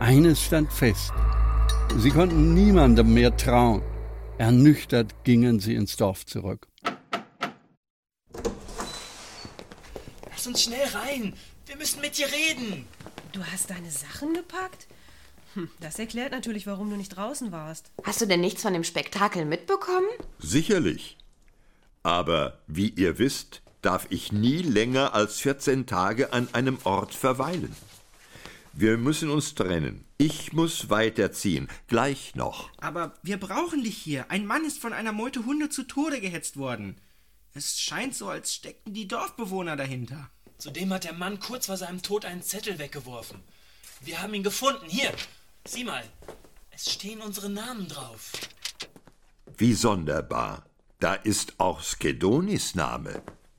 Eines stand fest. Sie konnten niemandem mehr trauen. Ernüchtert gingen sie ins Dorf zurück. Lass uns schnell rein. Wir müssen mit dir reden. Du hast deine Sachen gepackt? Das erklärt natürlich, warum du nicht draußen warst. Hast du denn nichts von dem Spektakel mitbekommen? Sicherlich. Aber wie ihr wisst, darf ich nie länger als 14 Tage an einem Ort verweilen. Wir müssen uns trennen. Ich muss weiterziehen. Gleich noch. Aber wir brauchen dich hier. Ein Mann ist von einer Meute Hunde zu Tode gehetzt worden. Es scheint so, als steckten die Dorfbewohner dahinter. Zudem hat der Mann kurz vor seinem Tod einen Zettel weggeworfen. Wir haben ihn gefunden. Hier, sieh mal. Es stehen unsere Namen drauf. Wie sonderbar. Da ist auch Skedonis Name.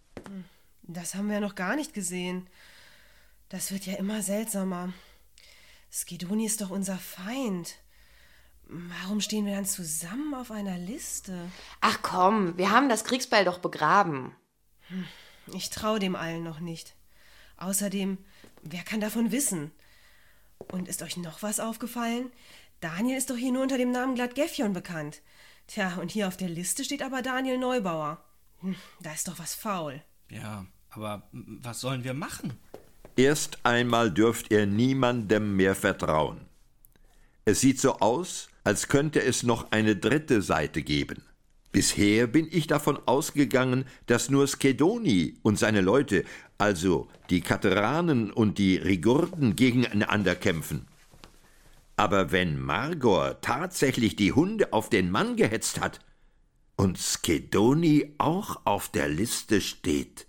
Das haben wir noch gar nicht gesehen. Das wird ja immer seltsamer. Skedoni ist doch unser Feind. Warum stehen wir dann zusammen auf einer Liste? Ach komm, wir haben das Kriegsbeil doch begraben. Ich traue dem allen noch nicht. Außerdem, wer kann davon wissen? Und ist euch noch was aufgefallen? Daniel ist doch hier nur unter dem Namen Gladgefjon bekannt. Tja, und hier auf der Liste steht aber Daniel Neubauer. Da ist doch was faul. Ja, aber was sollen wir machen? Erst einmal dürft ihr niemandem mehr vertrauen. Es sieht so aus, als könnte es noch eine dritte Seite geben. Bisher bin ich davon ausgegangen, dass nur Skedoni und seine Leute, also die Kateranen und die Rigurden, gegeneinander kämpfen. Aber wenn Margor tatsächlich die Hunde auf den Mann gehetzt hat und Skedoni auch auf der Liste steht,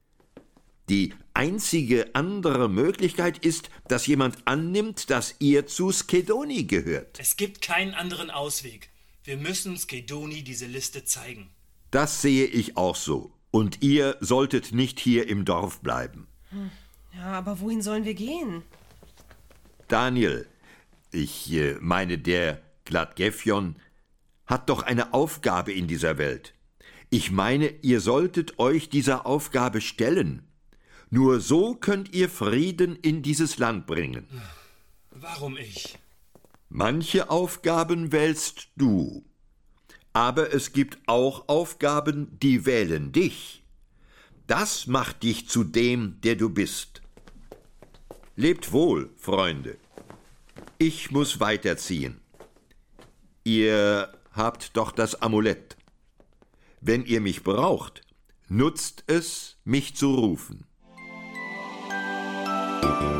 die einzige andere Möglichkeit ist, dass jemand annimmt, dass ihr zu Skedoni gehört. Es gibt keinen anderen Ausweg. Wir müssen Skedoni diese Liste zeigen. Das sehe ich auch so. Und ihr solltet nicht hier im Dorf bleiben. Ja, aber wohin sollen wir gehen? Daniel, ich meine der Gladgefjon, hat doch eine Aufgabe in dieser Welt. Ich meine, ihr solltet euch dieser Aufgabe stellen. Nur so könnt ihr Frieden in dieses Land bringen. Warum ich? Manche Aufgaben wählst du. Aber es gibt auch Aufgaben, die wählen dich. Das macht dich zu dem, der du bist. Lebt wohl, Freunde. Ich muss weiterziehen. Ihr habt doch das Amulett. Wenn ihr mich braucht, nutzt es, mich zu rufen.